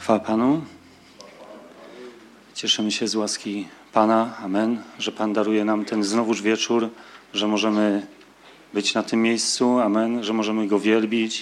Chwała Panu. Cieszymy się z łaski Pana, amen, że Pan daruje nam ten znowuż wieczór, że możemy być na tym miejscu, amen, że możemy Go wielbić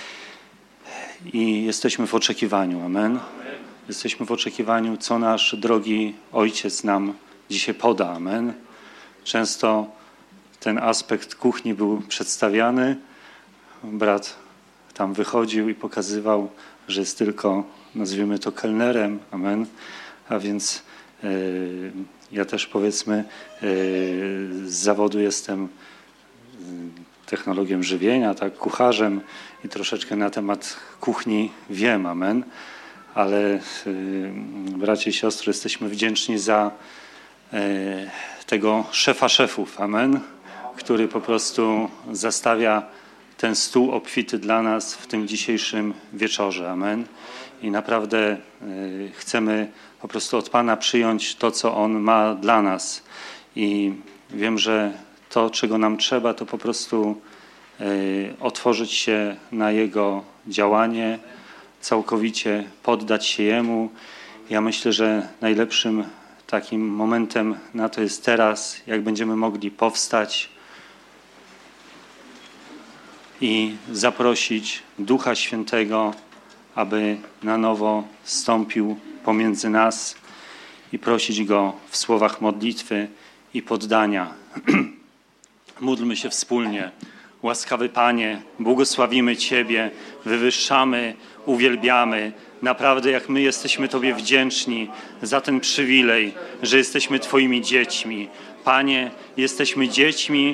i jesteśmy w oczekiwaniu, amen. Jesteśmy w oczekiwaniu, co nasz drogi Ojciec nam dzisiaj poda, amen. Często ten aspekt kuchni był przedstawiany, brat tam wychodził i pokazywał, że jest tylko, nazwijmy to, kelnerem, amen. A więc ja też, powiedzmy, z zawodu jestem technologiem żywienia, tak, kucharzem i troszeczkę na temat kuchni wiem, amen. Ale bracia i siostry, jesteśmy wdzięczni za tego szefa szefów, amen, który po prostu zastawia ten stół obfity dla nas w tym dzisiejszym wieczorze, amen. I naprawdę chcemy po prostu od Pana przyjąć to, co On ma dla nas. I wiem, że to, czego nam trzeba, to po prostu otworzyć się na Jego działanie, całkowicie poddać się Jemu. Ja myślę, że najlepszym takim momentem na to jest teraz, jak będziemy mogli powstać i zaprosić Ducha Świętego, aby na nowo wstąpił pomiędzy nas i prosić Go w słowach modlitwy i poddania. Módlmy się wspólnie. Łaskawy Panie, błogosławimy Ciebie, wywyższamy, uwielbiamy. Naprawdę, jak my jesteśmy Tobie wdzięczni za ten przywilej, że jesteśmy Twoimi dziećmi. Panie, jesteśmy dziećmi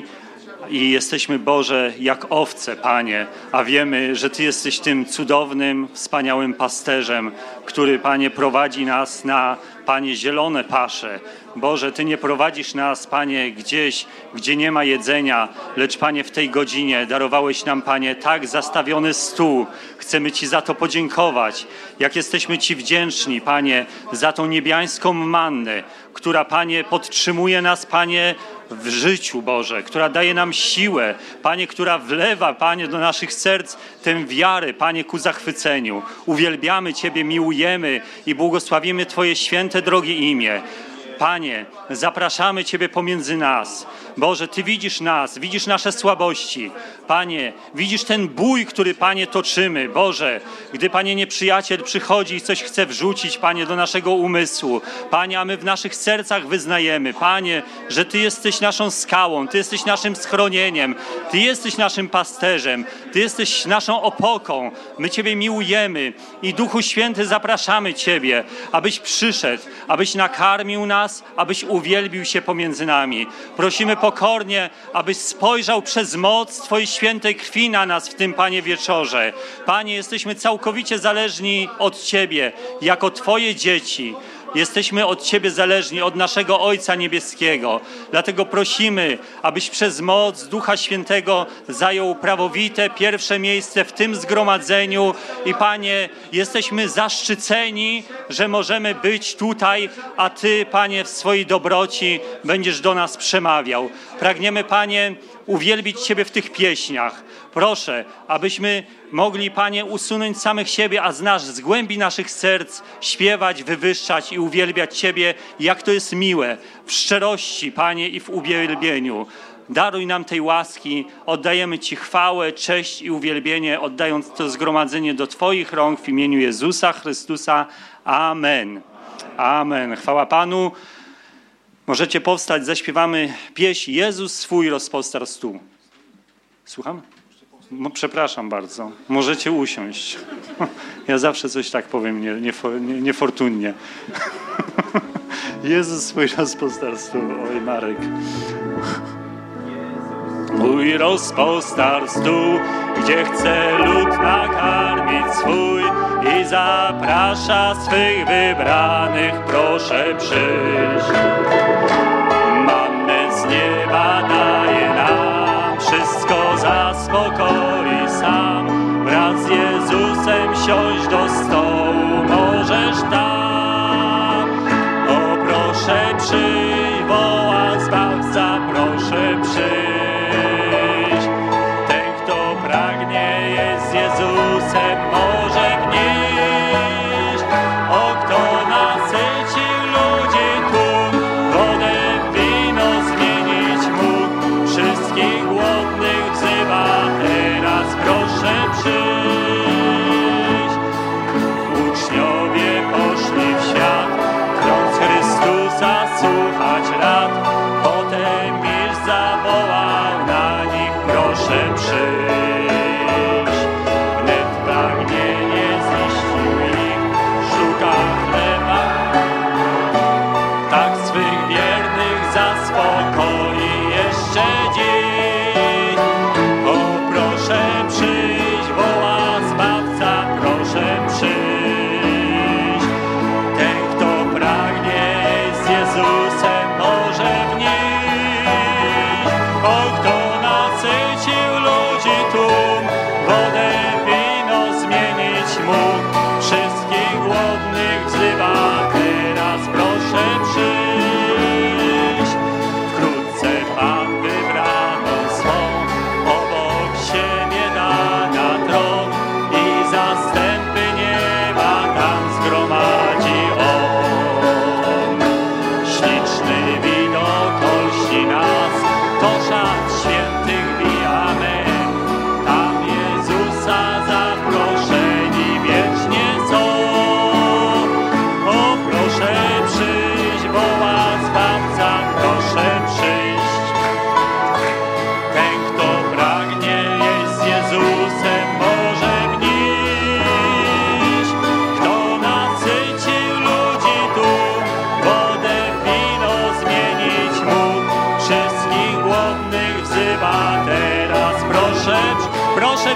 i jesteśmy, Boże, jak owce, Panie, a wiemy, że Ty jesteś tym cudownym, wspaniałym pasterzem, który, Panie, prowadzi nas na, Panie, zielone pasze. Boże, Ty nie prowadzisz nas, Panie, gdzieś, gdzie nie ma jedzenia, lecz, Panie, w tej godzinie darowałeś nam, Panie, tak zastawiony stół. Chcemy Ci za to podziękować. Jak jesteśmy Ci wdzięczni, Panie, za tą niebiańską mannę, która, Panie, podtrzymuje nas, Panie, w życiu, Boże, która daje nam siłę, Panie, która wlewa, Panie, do naszych serc tę wiarę, Panie, ku zachwyceniu. Uwielbiamy Ciebie, miłujemy i błogosławimy Twoje święte, drogie imię. Panie, zapraszamy Ciebie pomiędzy nas. Boże, Ty widzisz nas, widzisz nasze słabości. Panie, widzisz ten bój, który, Panie, toczymy. Boże, gdy, Panie, nieprzyjaciel przychodzi i coś chce wrzucić, Panie, do naszego umysłu. Panie, a my w naszych sercach wyznajemy, Panie, że Ty jesteś naszą skałą, Ty jesteś naszym schronieniem, Ty jesteś naszym pasterzem, Ty jesteś naszą opoką. My Ciebie miłujemy i Duchu Święty zapraszamy Ciebie, abyś przyszedł, abyś nakarmił nas, abyś uwielbił się pomiędzy nami. Prosimy pokornie, abyś spojrzał przez moc Twojej świętej krwi na nas w tym, Panie, wieczorze. Panie, jesteśmy całkowicie zależni od Ciebie, jako Twoje dzieci. Jesteśmy od Ciebie zależni, od naszego Ojca Niebieskiego. Dlatego prosimy, abyś przez moc Ducha Świętego zajął prawowite pierwsze miejsce w tym zgromadzeniu. I, Panie, jesteśmy zaszczyceni, że możemy być tutaj, a Ty, Panie, w swojej dobroci będziesz do nas przemawiał. Pragniemy, Panie, uwielbić Ciebie w tych pieśniach. Proszę, abyśmy mogli, Panie, usunąć samych siebie, a z głębi naszych serc śpiewać, wywyższać i uwielbiać Ciebie, jak to jest miłe, w szczerości, Panie, i w uwielbieniu. Daruj nam tej łaski, oddajemy Ci chwałę, cześć i uwielbienie, oddając to zgromadzenie do Twoich rąk w imieniu Jezusa Chrystusa. Amen. Amen. Chwała Panu. Możecie powstać, zaśpiewamy pieśń Jezus swój rozpostarł stół. Słucham? Przepraszam bardzo. Możecie usiąść. Ja zawsze coś tak powiem niefortunnie. Jezus swój rozpostarł stół. Oj, Marek. Mój rozpostarł stół, gdzie chce lud nakarmić swój i zaprasza swych wybranych, proszę przyjść. Mannę z nieba daje nam, wszystko zaspokoi sam. Wraz z Jezusem siąść do stołu możesz tam. O, proszę przyjść, woła Zbawca, proszę przyjść. Ten, kto pragnie jest z Jezusem, może wnieść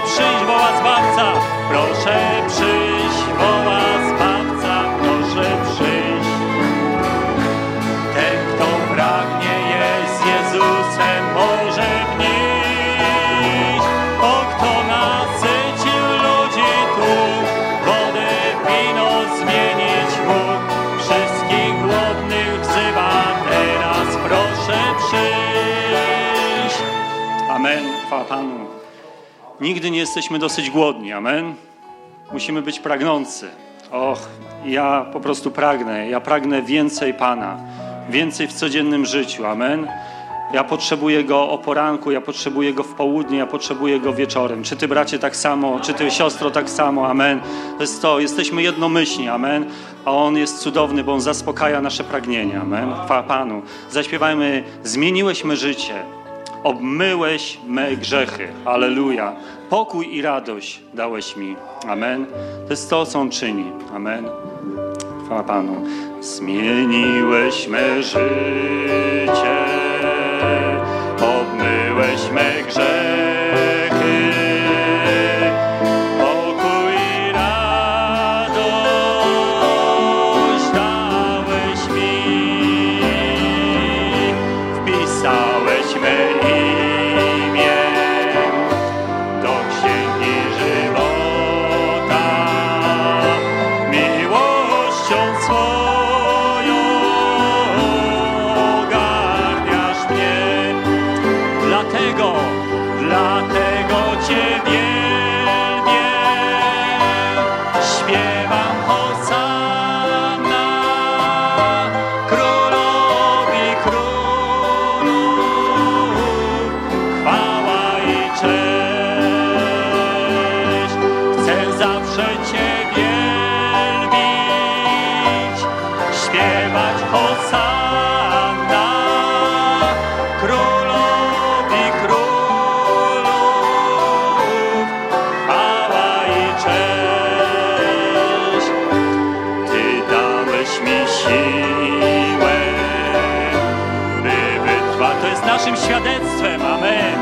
przyjść, woła Zbawca. Proszę przyjść, woła Zbawca. Proszę przyjść. Ten, kto pragnie jest z Jezusem, może wnieść. O, kto nasycił ludzi tu, wodę w wino zmienić mógł. Wszystkich głodnych wzywa teraz, proszę przyjść. Amen. Chwała Panu. Nigdy nie jesteśmy dosyć głodni. Amen. Musimy być pragnący. Och, ja po prostu pragnę. Ja pragnę więcej Pana. Więcej w codziennym życiu. Amen. Ja potrzebuję Go o poranku, ja potrzebuję Go w południe, ja potrzebuję Go wieczorem. Czy Ty, bracie, tak samo, czy Ty, siostro, tak samo. Amen. To jest to. Jesteśmy jednomyślni. Amen. A On jest cudowny, bo On zaspokaja nasze pragnienia. Amen. Chwała Panu. Zaśpiewajmy, zmieniłeś me życie. Obmyłeś me grzechy. Alleluja. Pokój i radość dałeś mi. Amen. To jest to, co On czyni. Amen. Chwała Panu. Zmieniłeś me życie. Obmyłeś me grzechy. Pokój i radość dałeś mi. Wpisałeś me imię do księgi żywota. Miłością swoją ogarniasz mnie. Dlatego Cię wielbię. Śpiewam Hosanna Królowi królów. Chwała i cześć. Chcę zawsze Cię wielbić. Śpiewać Hosanna Królowi królów. Chwała i cześć. Ty dałeś mi siłę, by wytrwać. To jest naszym świadectwem. Amen.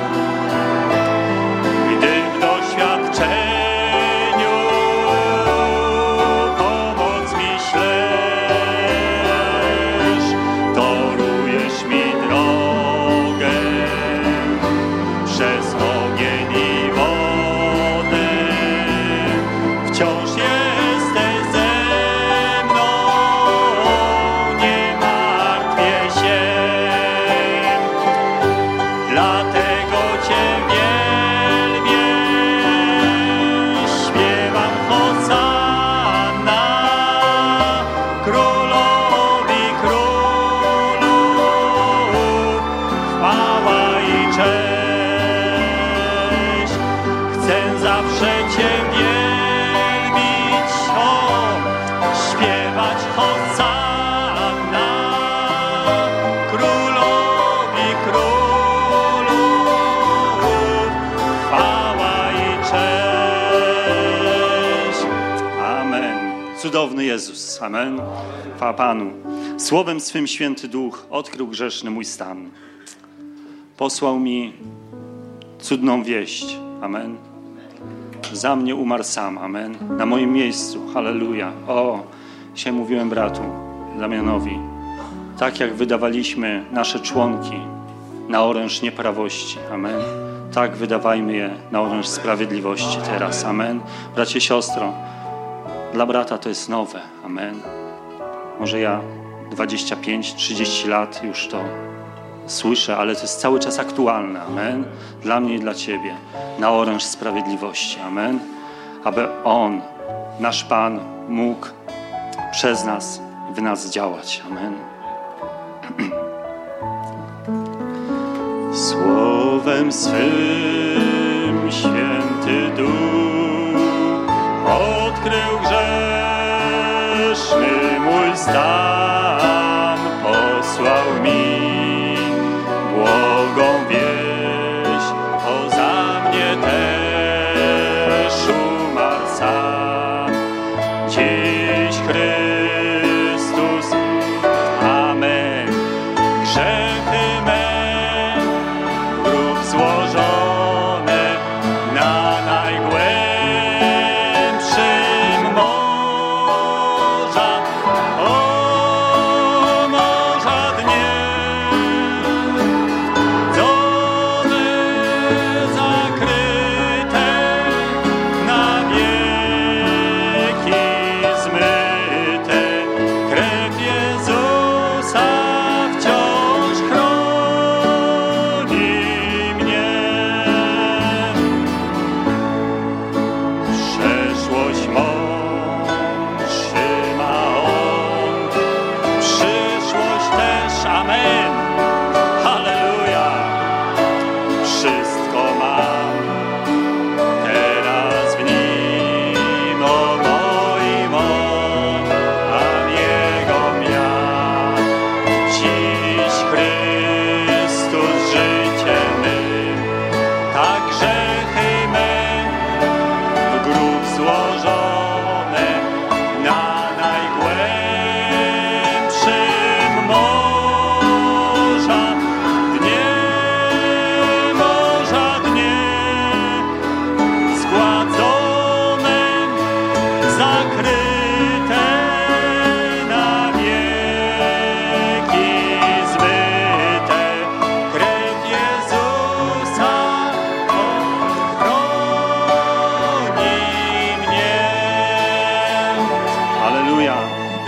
Gdy w doświadczeniu pomoc mi ślesz, torujesz mi drogę przez ogień i wodę. Wciąż jesteś ze mną, nie martwię się. Dlatego Cię wielbię. Śpiewam Hosanna Królowi królów. Chwała i cześć. Chcę zawsze Cię wielbić. O, śpiewać Hosanna Królowi królów. Chwała i cześć. Amen. Cudowny Jezus. Amen. Chwała Panu. Słowem swym Święty Duch odkrył grzeszny mój stan. Posłał mi cudną wieść. Amen. Za mnie umarł sam. Amen. Na moim miejscu. Halleluja. O, dzisiaj mówiłem bratu Damianowi. Tak jak wydawaliśmy nasze członki na oręż nieprawości. Amen. Tak wydawajmy je na oręż sprawiedliwości teraz. Amen. Bracie, siostro, dla brata to jest nowe. Amen. Może ja 25-30 lat już to słyszę, ale to jest cały czas aktualne. Amen. Dla mnie i dla Ciebie. Na oręż sprawiedliwości. Amen. Aby On, nasz Pan, mógł przez nas, w nas działać. Amen. Słowem swym Święty Duch odkrył grzeszny mój stan. Posłał mi błogą wieść, o za mnie też umarł sam. Dziś Chrystus, amen, grzechy me w grób złożone na najgłębszym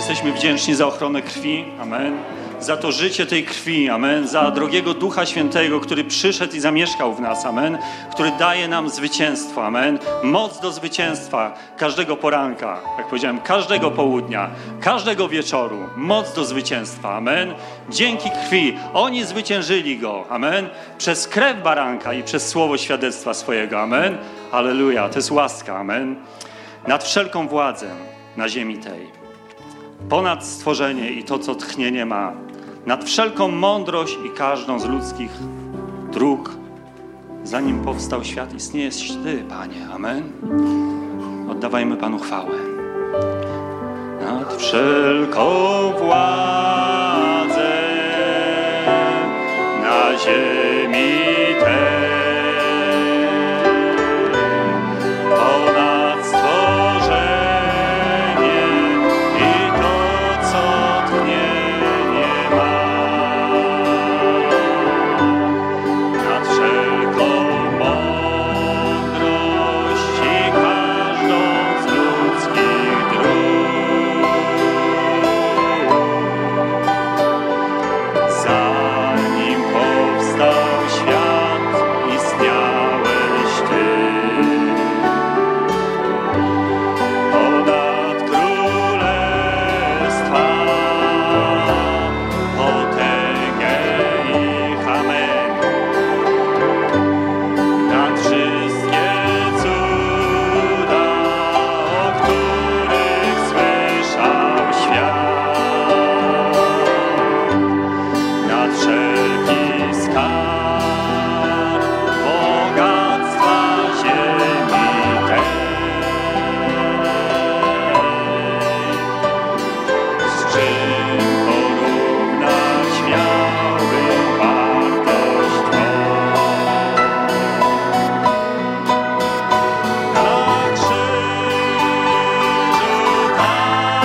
jesteśmy wdzięczni za ochronę krwi. Amen. Za to życie tej krwi. Amen. Za drogiego Ducha Świętego, który przyszedł i zamieszkał w nas. Amen. Który daje nam zwycięstwo. Amen. Moc do zwycięstwa każdego poranka. Jak powiedziałem, każdego południa, każdego wieczoru. Moc do zwycięstwa. Amen. Dzięki krwi. Oni zwyciężyli go. Amen. Przez krew baranka i przez słowo świadectwa swojego. Amen. Halleluja. To jest łaska. Amen. Nad wszelką władzę na ziemi tej. Ponad stworzenie i to, co tchnienie ma. Nad wszelką mądrość i każdą z ludzkich dróg. Zanim powstał świat, istniejesz Ty, Panie. Amen. Oddawajmy Panu chwałę. Nad wszelką władzę na ziemi tej. Ponad stworzenie i to, co tchnienie ma. Nad wszelką mądrość i każdą z ludzkich dróg. Zanim powstał świat, istniałeś Ty. Ponad królestwa, potęgę ich, amen. Nad wszystkie cuda, o których słyszał świat. Nad wszelki skarb, bogactwa ziemi tej. Z czym porównać miałbym wartość Twą? Na krzyżu tam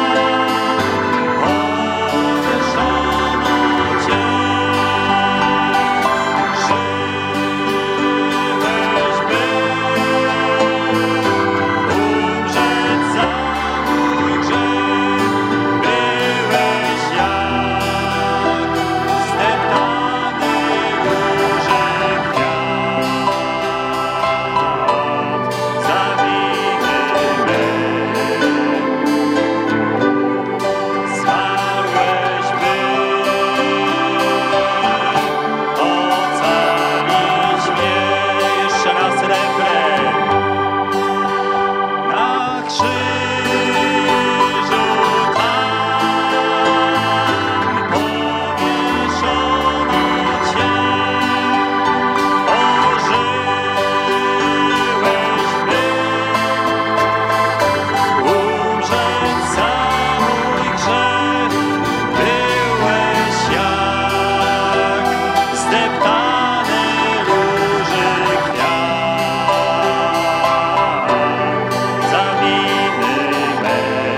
powieszono Cię. Żyłeś, by umrzeć za mój grzech. Byłeś jak zdeptany różek kwiat za winy me. Zmarłeś, by ocalić mnie. Jeszcze raz refren. Na krzyżu tam powieszono Cię. Ożyłeś, by umrzeć za mój grzech. Byłeś jak zdeptany róży kwiat za winy me.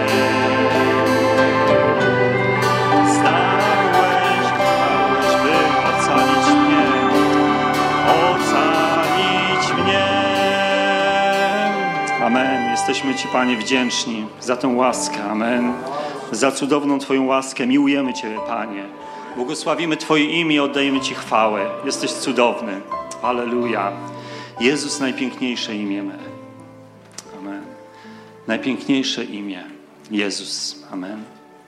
Stałeś, by ocalić mnie, ocalić mnie. Amen. Jesteśmy Ci, Panie, wdzięczni za tę łaskę. Amen. Za cudowną Twoją łaskę. Miłujemy Ciebie, Panie. Błogosławimy Twoje imię i oddajemy Ci chwałę. Jesteś cudowny. Halleluja. Jezus, najpiękniejsze imię me. Amen. Najpiękniejsze imię. Jezus. Amen.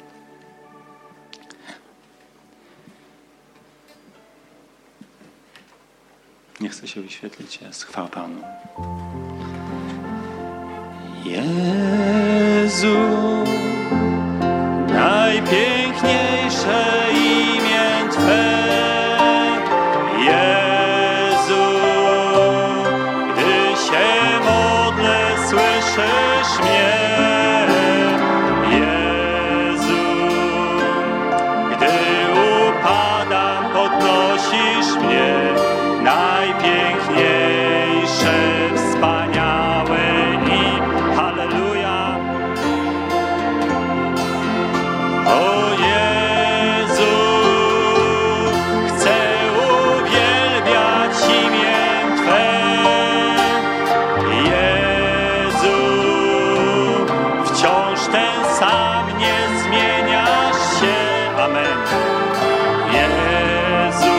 Nie chce się wyświetlić. Jest. Chwała Panu. Jezu, najpiękniejsze imię Twe. Jezu, gdy się modlę, słyszysz mnie. Jezu, gdy upadam, podnosisz mnie. Najpiękniejsze, wspaniałe i halleluja. O Jezu, chcę uwielbiać imię Twe. Jezu, wciąż ten sam. dla mnie zmieniasz się. Amen. Jezu,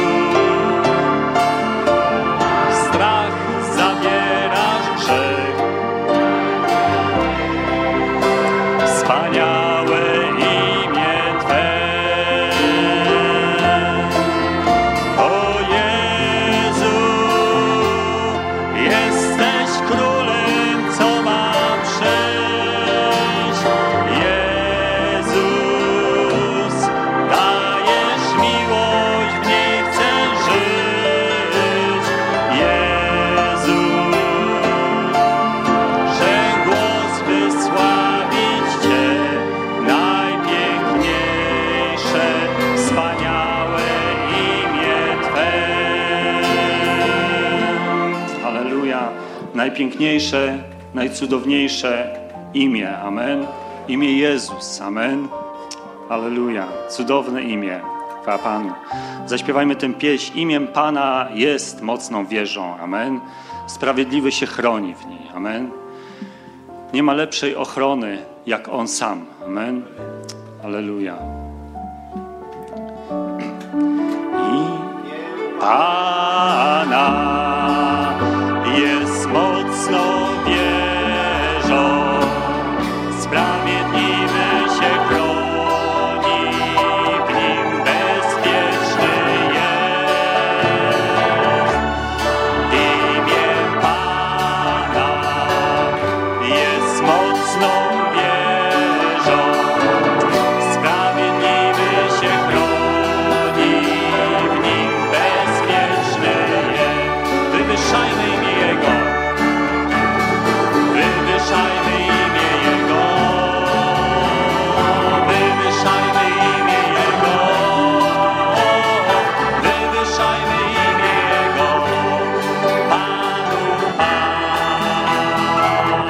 strach zabierasz grzech. Wspaniałe imię Twe. O Jezu, jesteś królem, co ma przyjść. Jezus, dajesz miłość, w niej chcę żyć. Jezu, że głos wysławić Cię, najpiękniejsze, wspaniałe imię Twe. Halleluja. Najpiękniejsze, najcudowniejsze imię. Amen. Imię Jezus. Amen. Halleluja. Cudowne imię. Chwała Panu. Zaśpiewajmy tę pieśń. Imię Pana jest mocną wieżą. Amen. Sprawiedliwy się chroni w niej. Amen. Nie ma lepszej ochrony jak On sam. Amen. Halleluja. Imię Pana jest mocną wieżą, sprawiedliwy się chroni, w nim bezpieczny jest. Imię Pana jest mocną wieżą, sprawiedliwy się chroni, w nim bezpieczny jest. Wywyższajmy imię Jego. Wywyższajmy imię Jego. Wywyższajmy imię Jego. Wywyższajmy imię Jego. Panu Pan.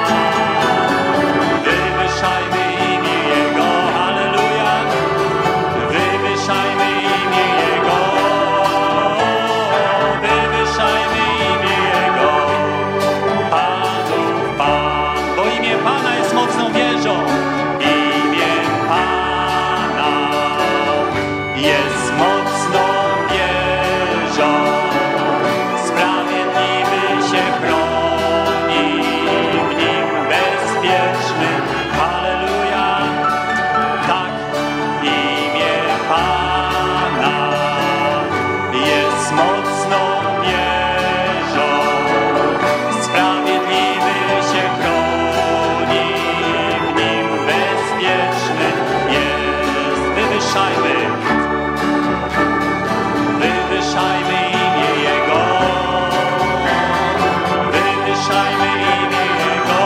Wywyższajmy imię Jego. Halleluja. Wywyższajmy imię Jego. Wywyższajmy imię Jego. Panu Pan. Bo imię Pana jest mocną wieżą. Imię Pana jest mocną wieżą. Sprawiedliwy się chroni, w nim bezpieczny. Halleluja. Tak, imię Pana jest mocną wieżą. Sprawiedliwy się chroni, w nim bezpieczny jest. Wywyższajmy. Wywyższajmy imię Jego. Wywyższajmy imię Jego.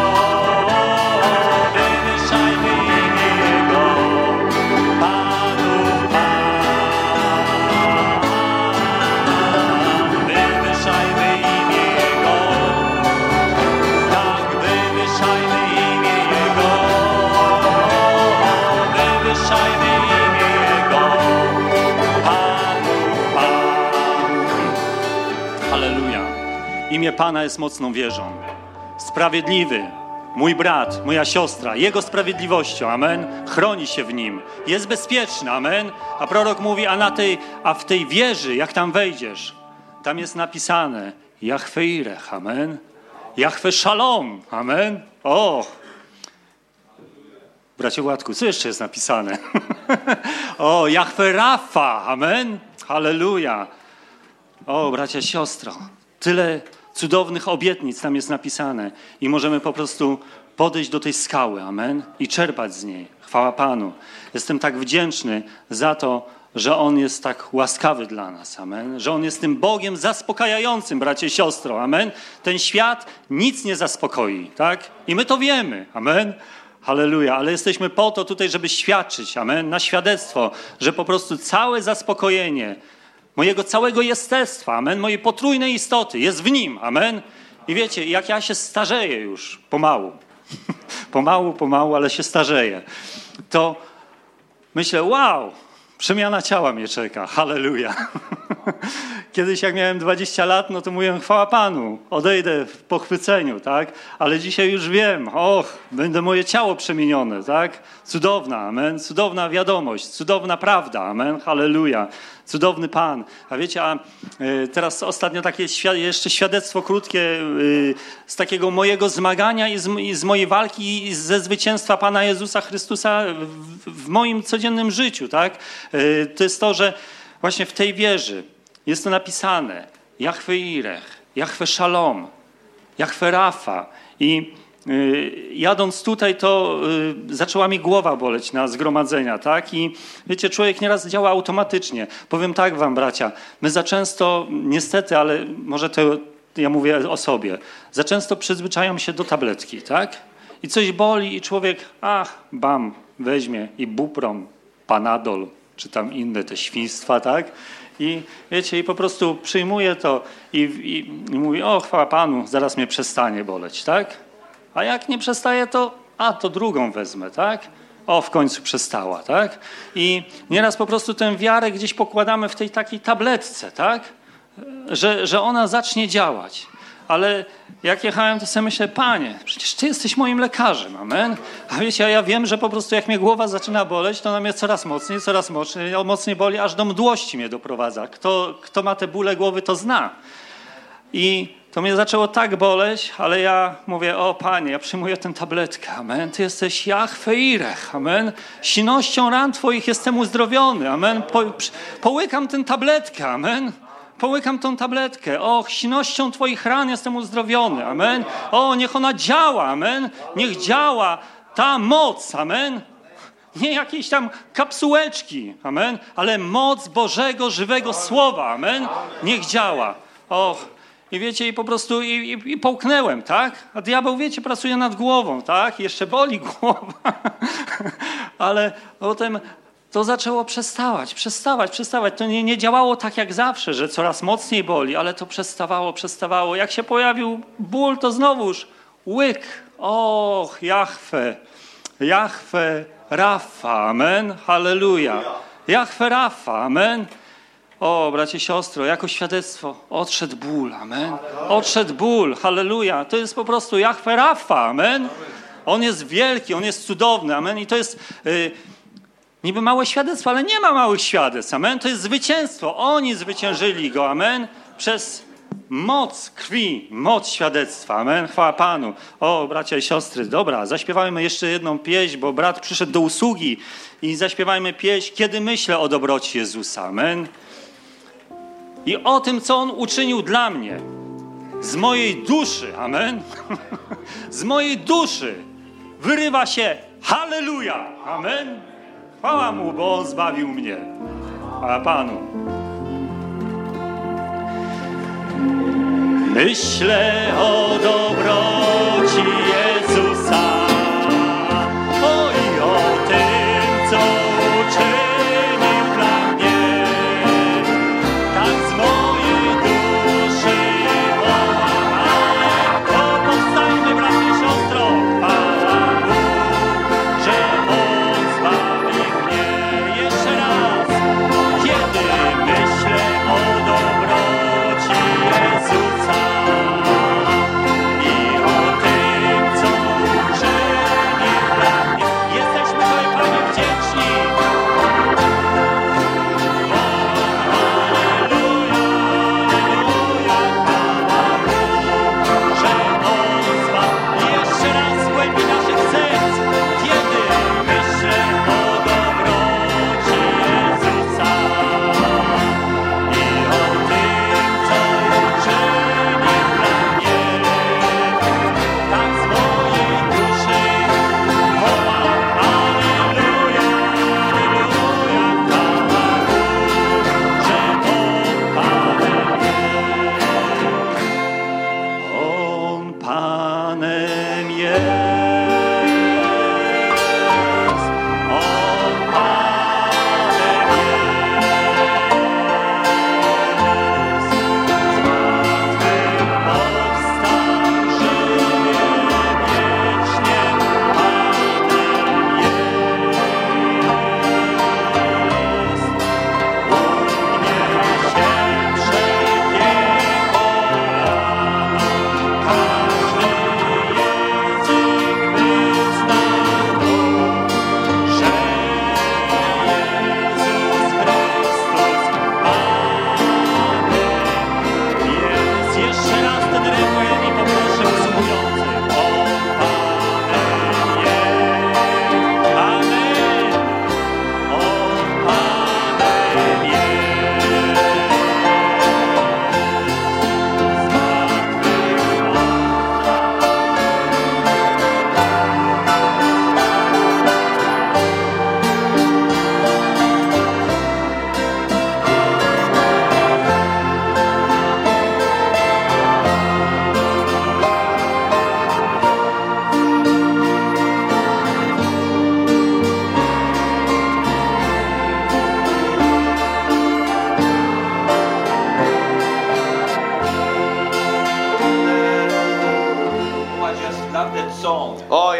Wywyższajmy imię Jego. Panu Pan. Wywyższajmy imię Jego. Tak, wywyższajmy imię Jego. Wywyższajmy imię Jego. Panu Pan. Halleluja. Imię Pana jest mocną wieżą. Sprawiedliwy, mój brat, moja siostra, Jego sprawiedliwością, amen, chroni się w Nim. Jest bezpieczny, amen. A prorok mówi, a w tej wieży, jak tam wejdziesz, tam jest napisane Jahwe Irech, amen. Jahwe Shalom, amen. O! Bracie Władku, co jeszcze jest napisane? O, Jahwe Rafa, amen. Halleluja. O, bracia, siostro, tyle cudownych obietnic tam jest napisane i możemy po prostu podejść do tej skały, amen, i czerpać z niej. Chwała Panu. Jestem tak wdzięczny za to, że On jest tak łaskawy dla nas, amen, że On jest tym Bogiem zaspokajającym, bracie i siostro, amen. Ten świat nic nie zaspokoi, tak? I my to wiemy, amen. Halleluja, ale jesteśmy po to tutaj, żeby świadczyć, amen, na świadectwo, że po prostu całe zaspokojenie mojego całego jestestwa, amen, mojej potrójnej istoty jest w Nim, amen. I wiecie, jak ja się starzeję już, pomału, ale się starzeję, to myślę, wow, przemiana ciała mnie czeka, halleluja. Kiedyś jak miałem 20 lat, no to mówiłem chwała Panu, odejdę w pochwyceniu, tak? Ale dzisiaj już wiem, będę moje ciało przemienione, tak? Cudowna, amen, cudowna wiadomość, cudowna prawda, amen, halleluja, cudowny Pan. A wiecie, teraz ostatnio takie jeszcze świadectwo krótkie z takiego mojego zmagania i z mojej walki i ze zwycięstwa Pana Jezusa Chrystusa w moim codziennym życiu, tak? To jest to, że właśnie w tej wieży jest to napisane Jahwe Irech, Jahwe Shalom, Jahwe Rafa. I jadąc tutaj, to zaczęła mi głowa boleć na zgromadzenia, tak? I wiecie, człowiek nieraz działa automatycznie. Powiem tak wam, bracia, my za często, niestety, ale może to ja mówię o sobie, za często przyzwyczajam się do tabletki, tak? I coś boli i człowiek, bam, weźmie i Buprom, Panadol, czy tam inne te świństwa, tak? I wiecie, i po prostu przyjmuje to i mówi, chwała Panu, zaraz mnie przestanie boleć, tak? A jak nie przestaje, to drugą wezmę, tak? W końcu przestała, tak? I nieraz po prostu tę wiarę gdzieś pokładamy w tej takiej tabletce, tak? Że ona zacznie działać. Ale jak jechałem, to sobie myślę, Panie, przecież Ty jesteś moim lekarzem, amen? A wiecie, ja wiem, że po prostu jak mnie głowa zaczyna boleć, to ona mnie coraz mocniej boli, aż do mdłości mnie doprowadza. Kto ma te bóle głowy, to zna. I to mnie zaczęło tak boleć, ale ja mówię, Panie, ja przyjmuję tę tabletkę, amen. Ty jesteś Jahwe Irech, amen. Sinością ran Twoich jestem uzdrowiony, amen. Połykam tę tabletkę, amen. Połykam tą tabletkę. Sinością Twoich ran jestem uzdrowiony. Amen. Niech ona działa. Amen. Niech działa ta moc. Amen. Nie jakieś tam kapsułeczki. Amen. Ale moc Bożego, żywego Słowa. Amen. Niech działa. I wiecie, i po prostu i połknęłem, tak? A diabeł, wiecie, pracuje nad głową, tak? Jeszcze boli głowa. Ale potem to zaczęło przestawać. To nie działało tak jak zawsze, że coraz mocniej boli, ale to przestawało. Jak się pojawił ból, to znowuż łyk. Jahwe Rafa, amen, halleluja. Jahwe Rafa, amen. Bracie, siostro, jako świadectwo odszedł ból, amen. Odszedł ból, halleluja. To jest po prostu Jahwe Rafa, amen. On jest wielki, on jest cudowny, amen. I to jest niby małe świadectwo, ale nie ma małych świadectw, amen. To jest zwycięstwo. Oni zwyciężyli go, amen, przez moc krwi, moc świadectwa, amen. Chwała Panu. Bracia i siostry, dobra, zaśpiewajmy jeszcze jedną pieśń, bo brat przyszedł do usługi i zaśpiewajmy pieśń, kiedy myślę o dobroci Jezusa, amen. I o tym, co On uczynił dla mnie, z mojej duszy, amen. Z mojej duszy wyrywa się halleluja, amen. Chwała Mu, bo On zbawił mnie. Chwała Panu. Myślę o dobroci Jezusa, i o tym, co uczynił dla mnie. Tak z mojej duszy wołam, powstajmy, bracie i siostro, chwała Mu, że On zbawił mnie. Jeszcze raz, kiedy myślę o dobroci Jezusa i o tym, co uczynił dla mnie. Jesteśmy Tobie, Panie, wdzięczni.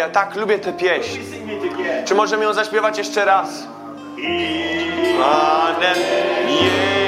tak lubię tę pieśń. Czy możemy ją zaśpiewać jeszcze raz? Panem jest